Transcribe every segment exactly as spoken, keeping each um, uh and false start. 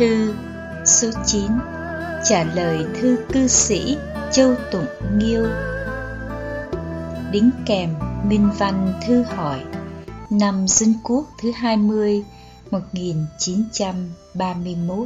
Thư số chín, trả lời thư cư sĩ Châu Tụng Nghiêu. Đính kèm minh văn thư hỏi năm Dân Quốc thứ hai mươi, một nghìn chín trăm ba mươi mốt.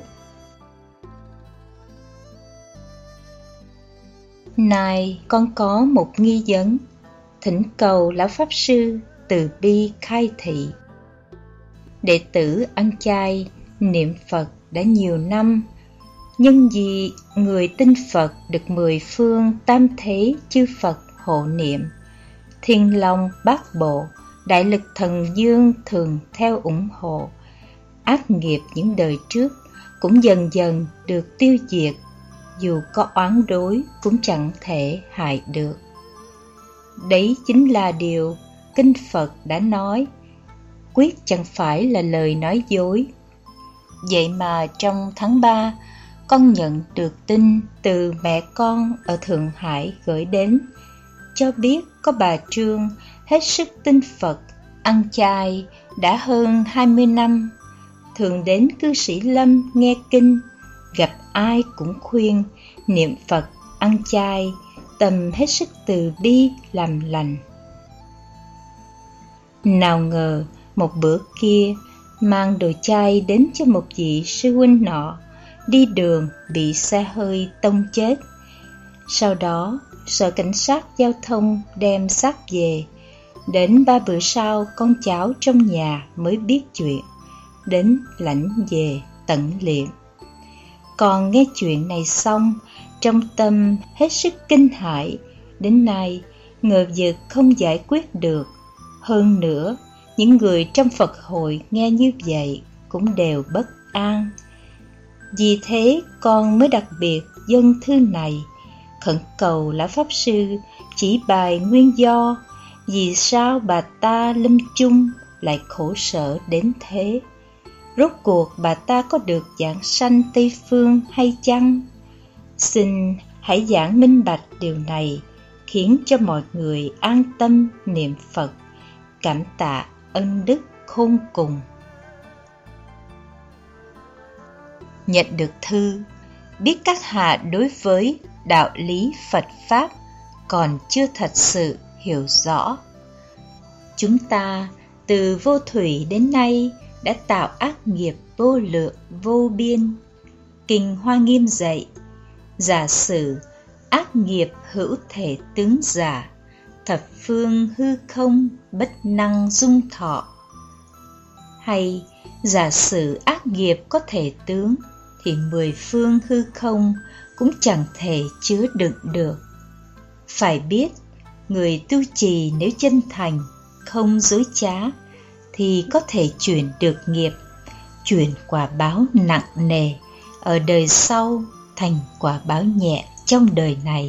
Này, con có một nghi vấn, thỉnh cầu lão pháp sư từ bi khai thị. Đệ tử ăn chay niệm Phật đã nhiều năm, nhưng vì người tin Phật được mười phương tam thế chư Phật hộ niệm, Thiên Long Bát Bộ, Đại Lực Thần Dương thường theo ủng hộ, ác nghiệp những đời trước cũng dần dần được tiêu diệt, dù có oán đối cũng chẳng thể hại được. Đấy chính là điều Kinh Phật đã nói, quyết chẳng phải là lời nói dối. Vậy mà trong tháng ba, con nhận được tin từ mẹ con ở Thượng Hải gửi đến, cho biết có bà Trương hết sức tin Phật, ăn chay đã hơn hai mươi năm, thường đến cư sĩ Lâm nghe kinh, gặp ai cũng khuyên niệm Phật, ăn chay, tâm hết sức từ bi làm lành. Nào ngờ một bữa kia mang đồ chay đến cho một vị sư huynh nọ, đi đường bị xe hơi tông chết. Sau đó sở cảnh sát giao thông đem xác về. Đến ba bữa sau, con cháu trong nhà mới biết chuyện, đến lãnh về tận liệm. Còn nghe chuyện này xong, trong tâm hết sức kinh hãi, đến nay ngờ vực không giải quyết được. Hơn nữa, những người trong Phật hội nghe như vậy cũng đều bất an. Vì thế con mới đặc biệt dâng thư này, khẩn cầu lão pháp sư chỉ bài nguyên do vì sao bà ta lâm chung lại khổ sở đến thế. Rốt cuộc bà ta có được giảng sanh Tây Phương hay chăng? Xin hãy giảng minh bạch điều này, khiến cho mọi người an tâm niệm Phật, cảm tạ ân đức khôn cùng. Nhận được thư, biết các hạ đối với đạo lý Phật Pháp còn chưa thật sự hiểu rõ. Chúng ta từ vô thủy đến nay đã tạo ác nghiệp vô lượng vô biên. Kinh Hoa Nghiêm dạy, giả sử ác nghiệp hữu thể tướng giả, thập phương hư không bất năng dung thọ. Hay giả sử ác nghiệp có thể tướng, thì mười phương hư không cũng chẳng thể chứa đựng được. Phải biết, người tu trì nếu chân thành, không dối trá, thì có thể chuyển được nghiệp, chuyển quả báo nặng nề ở đời sau thành quả báo nhẹ trong đời này.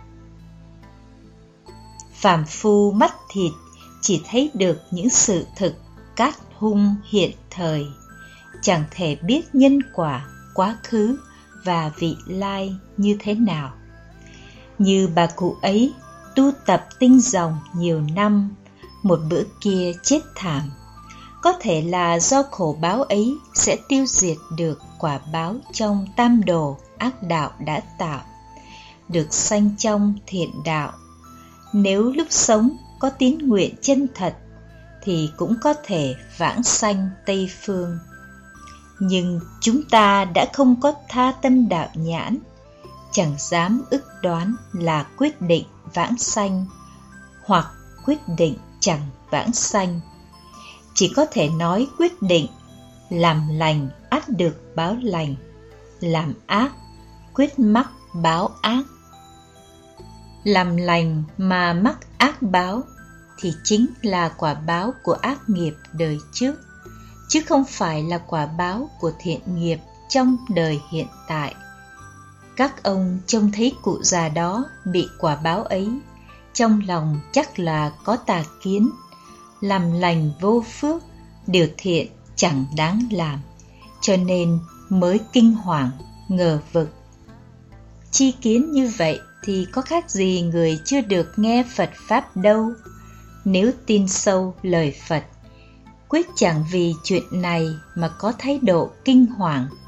Phàm phu mắt thịt chỉ thấy được những sự thực cát hung hiện thời, chẳng thể biết nhân quả quá khứ và vị lai như thế nào. Như bà cụ ấy tu tập tinh dòng nhiều năm, một bữa kia chết thảm, có thể là do khổ báo ấy sẽ tiêu diệt được quả báo trong tam đồ ác đạo đã tạo, được sanh trong thiện đạo. Nếu lúc sống có tín nguyện chân thật thì cũng có thể vãng sanh Tây Phương. Nhưng chúng ta đã không có tha tâm đạo nhãn, chẳng dám ức đoán là quyết định vãng sanh hoặc quyết định chẳng vãng sanh. Chỉ có thể nói quyết định làm lành ắt được báo lành, làm ác quyết mắc báo ác. Làm lành mà mắc ác báo thì chính là quả báo của ác nghiệp đời trước, chứ không phải là quả báo của thiện nghiệp trong đời hiện tại. Các ông trông thấy cụ già đó bị quả báo ấy, trong lòng chắc là có tà kiến, làm lành vô phước, điều thiện chẳng đáng làm, cho nên mới kinh hoàng, ngờ vực. Chi kiến như vậy thì có khác gì người chưa được nghe Phật Pháp đâu. Nếu tin sâu lời Phật, quyết chẳng vì chuyện này mà có thái độ kinh hoàng,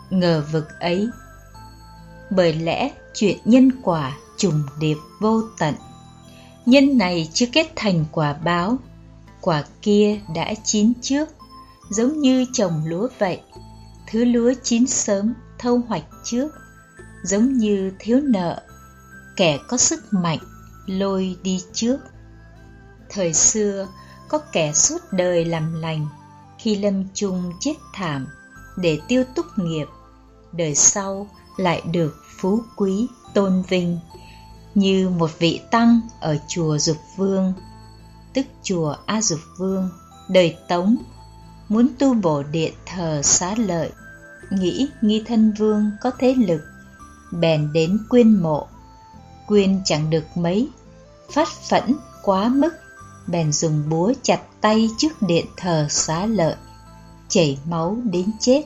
ngờ vực ấy. Bởi lẽ chuyện nhân quả trùng điệp vô tận. Nhân này chưa kết thành quả báo, quả kia đã chín trước, giống như trồng lúa vậy. Thứ lúa chín sớm thâu hoạch trước, giống như thiếu nợ, kẻ có sức mạnh lôi đi trước. Thời xưa có kẻ suốt đời làm lành, khi lâm chung chết thảm để tiêu túc nghiệp, đời sau lại được phú quý tôn vinh, như một vị tăng ở chùa Dục Vương, tức chùa A Dục Vương, đời Tống, muốn tu bổ điện thờ Xá Lợi, nghĩ Nghi Thân Vương có thế lực, bèn đến quyên mộ. Quyên chẳng được mấy, phát phẫn quá mức, bèn dùng búa chặt tay trước điện thờ Xá Lợi, chảy máu đến chết.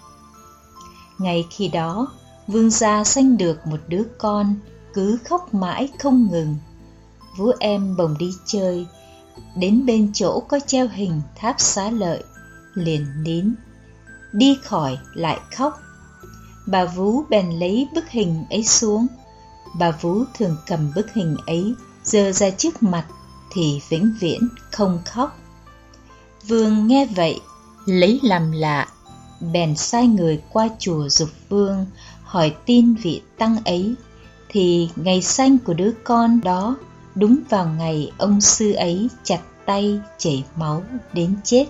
Ngay khi đó, vương gia sanh được một đứa con, cứ khóc mãi không ngừng. Vú em bồng đi chơi, đến bên chỗ có treo hình tháp Xá Lợi, liền nín, đi khỏi lại khóc. Bà vú bèn lấy bức hình ấy xuống. Bà vú thường cầm bức hình ấy giơ ra trước mặt thì vĩnh viễn không khóc. Vương nghe vậy, lấy làm lạ, bèn sai người qua chùa Dục Vương hỏi tin vị tăng ấy, thì ngày sanh của đứa con đó đúng vào ngày ông sư ấy chặt tay chảy máu đến chết.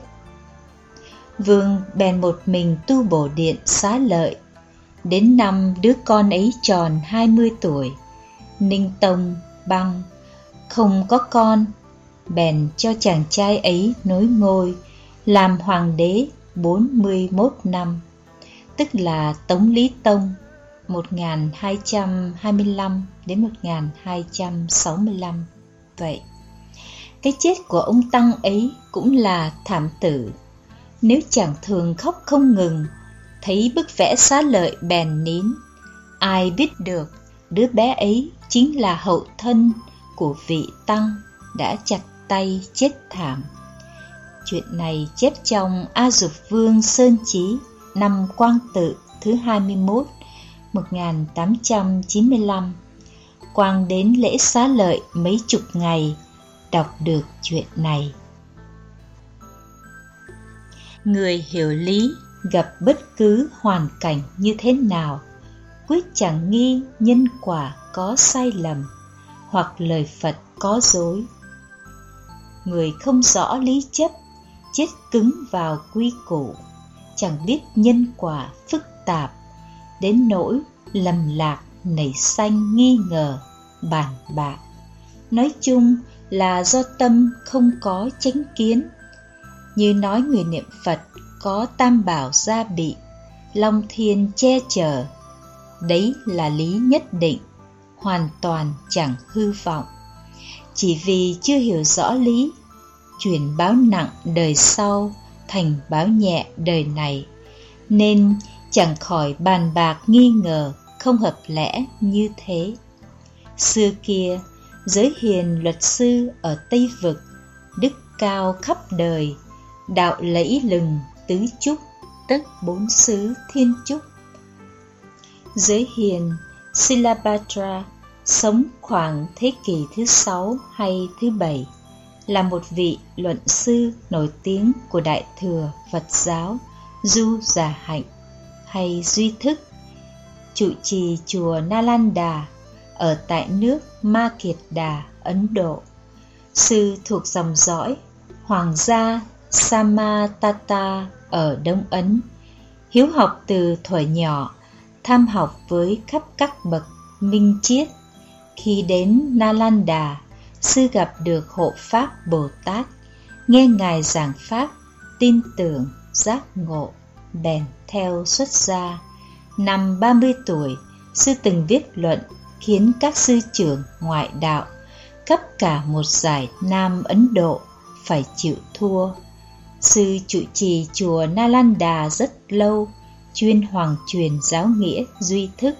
Vương bèn một mình tu bổ điện Xá Lợi. Đến năm đứa con ấy tròn hai mươi tuổi, Ninh Tông băng không có con, bèn cho chàng trai ấy nối ngôi, làm hoàng đế bốn mươi mốt năm, tức là Tống Lý Tông một nghìn hai trăm hai mươi lăm đến một nghìn hai trăm sáu mươi lăm. Vậy, cái chết của ông tăng ấy cũng là thảm tử. Nếu chàng thường khóc không ngừng, thấy bức vẽ Xá Lợi bèn nín, ai biết được đứa bé ấy chính là hậu thân của vị tăng đã chặt tay chết thảm. Chuyện này chép trong A Dục Vương Sơn Chí năm Quang Tự thứ hai mươi mốt, một nghìn tám trăm chín mươi lăm. Quang đến lễ Xá Lợi mấy chục ngày, đọc được chuyện này. Người hiểu lý gặp bất cứ hoàn cảnh như thế nào, quyết chẳng nghi nhân quả có sai lầm, hoặc lời Phật có dối. Người không rõ lý chấp, chết cứng vào quy củ, chẳng biết nhân quả phức tạp, đến nỗi lầm lạc nảy sanh nghi ngờ, bàn bạc. Nói chung là do tâm không có chánh kiến. Như nói người niệm Phật có tam bảo gia bị, long thiên che chở, đấy là lý nhất định, hoàn toàn chẳng hư vọng. Chỉ vì chưa hiểu rõ lý, chuyển báo nặng đời sau thành báo nhẹ đời này, nên chẳng khỏi bàn bạc nghi ngờ không hợp lẽ như thế. Xưa kia, giới hiền luật sư ở Tây Vực, đức cao khắp đời, đạo lẫy lừng tứ trúc, tức bốn xứ thiên trúc. Giới hiền Silabhadra sống khoảng thế kỷ thứ sáu hay thứ bảy, là một vị luận sư nổi tiếng của Đại thừa Phật giáo Du Già Hạnh hay Duy Thức, trụ trì chùa Nalanda ở tại nước Ma Kiệt Đà, Ấn Độ. Sư thuộc dòng dõi Hoàng gia Samatata ở Đông Ấn, hiếu học từ thuở nhỏ, tham học với khắp các bậc minh triết. Khi đến Nalanda, sư gặp được Hộ Pháp Bồ Tát, nghe ngài giảng pháp, tin tưởng, giác ngộ, bèn theo xuất gia. Năm ba mươi tuổi, sư từng viết luận khiến các sư trưởng ngoại đạo khắp cả một dải Nam Ấn Độ phải chịu thua. Sư trụ trì chùa Nalanda rất lâu, chuyên hoàng truyền giáo nghĩa Duy Thức.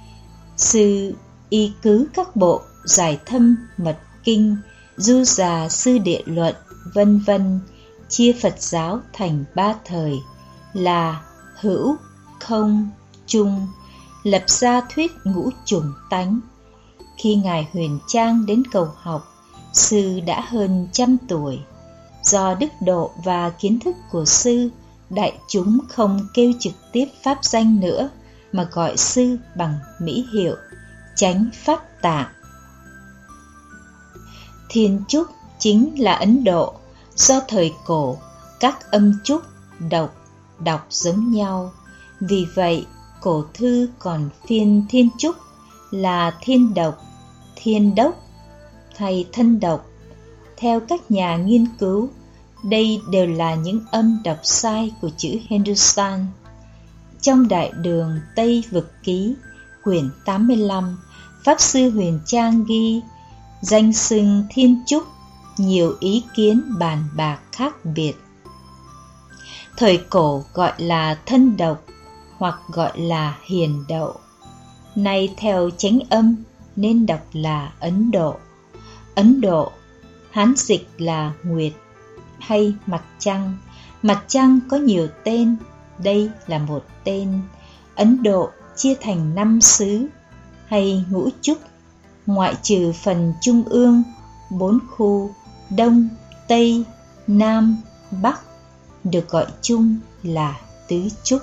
Sư y cứ các bộ giải thâm mật kinh, du già sư địa luận, vân vân, chia Phật giáo thành ba thời là hữu, không, chung, lập ra thuyết ngũ trùng tánh. Khi Ngài Huyền Trang đến cầu học, sư đã hơn trăm tuổi. Do đức độ và kiến thức của sư, đại chúng không kêu trực tiếp pháp danh nữa, mà gọi sư bằng mỹ hiệu Chánh Pháp Tạng. Thiên Chúc chính là Ấn Độ. Do thời cổ, các âm chúc, độc, đọc giống nhau. Vì vậy, cổ thư còn phiên Thiên Chúc là Thiên Độc, Thiên Đốc hay Thân Độc. Theo các nhà nghiên cứu, đây đều là những âm đọc sai của chữ Hindustan. Trong Đại Đường Tây Vực Ký, quyển tám mươi lăm, Pháp Sư Huyền Trang ghi danh xưng Thiên Chúc, nhiều ý kiến bàn bạc khác biệt. Thời cổ gọi là Thân Độc hoặc gọi là Hiền Đậu. Nay theo chánh âm nên đọc là Ấn Độ. Ấn Độ, Hán dịch là Nguyệt hay Mặt Trăng. Mặt Trăng có nhiều tên, đây là một tên. Ấn Độ chia thành năm xứ hay ngũ trúc, ngoại trừ phần trung ương, bốn khu Đông, Tây, Nam, Bắc, được gọi chung là tứ trúc.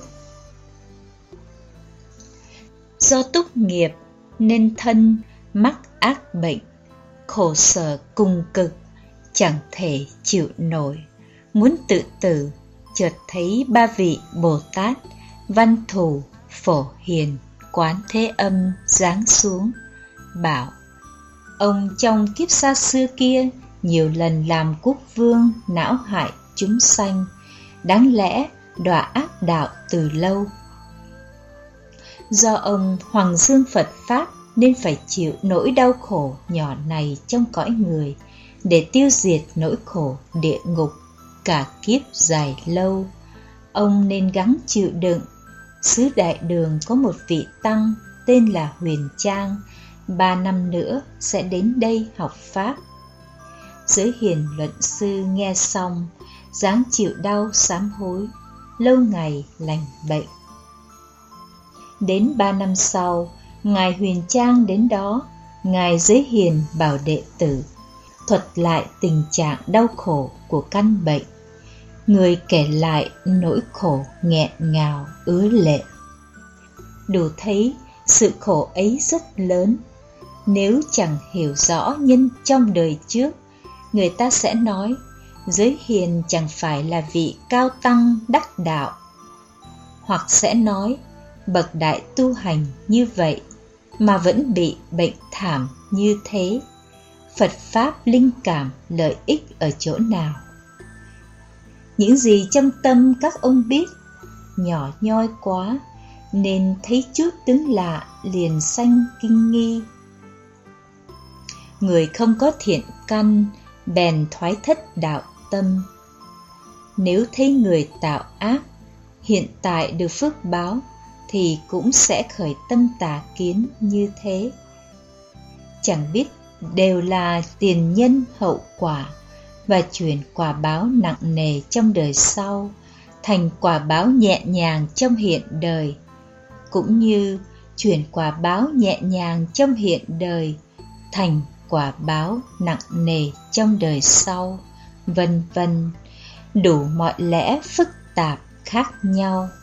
Do túc nghiệp nên thân mắc ác bệnh, khổ sở cùng cực, chẳng thể chịu nổi. Muốn tự tử, chợt thấy ba vị Bồ Tát, Văn Thù, Phổ Hiền, Quán Thế Âm giáng xuống, bảo: ông trong kiếp xa xưa kia nhiều lần làm quốc vương, não hại chúng sanh, đáng lẽ đọa ác đạo từ lâu. Do ông Hoàng Dương Phật Pháp nên phải chịu nỗi đau khổ nhỏ này trong cõi người, để tiêu diệt nỗi khổ địa ngục cả kiếp dài lâu. Ông nên gắng chịu đựng. Xứ Đại Đường có một vị tăng tên là Huyền Trang, ba năm nữa sẽ đến đây học Pháp. Giới hiền luận sư nghe xong, dáng chịu đau sám hối, lâu ngày lành bệnh. Đến ba năm sau, Ngài Huyền Trang đến đó, Ngài Giới Hiền bảo đệ tử thuật lại tình trạng đau khổ của căn bệnh. Người kể lại nỗi khổ nghẹn ngào ứa lệ. Đủ thấy sự khổ ấy rất lớn. Nếu chẳng hiểu rõ nhân trong đời trước, người ta sẽ nói Giới Hiền chẳng phải là vị cao tăng đắc đạo, hoặc sẽ nói bậc đại tu hành như vậy mà vẫn bị bệnh thảm như thế. Phật Pháp linh cảm lợi ích ở chỗ nào? Những gì trong tâm các ông biết nhỏ nhoi quá, nên thấy chút tướng lạ liền sanh kinh nghi. Người không có thiện căn bèn thoái thất đạo tâm. Nếu thấy người tạo ác hiện tại được phước báo, thì cũng sẽ khởi tâm tà kiến như thế. Chẳng biết đều là tiền nhân hậu quả, và chuyển quả báo nặng nề trong đời sau thành quả báo nhẹ nhàng trong hiện đời, cũng như chuyển quả báo nhẹ nhàng trong hiện đời thành quả báo nặng nề trong đời sau, vân vân, đủ mọi lẽ phức tạp khác nhau.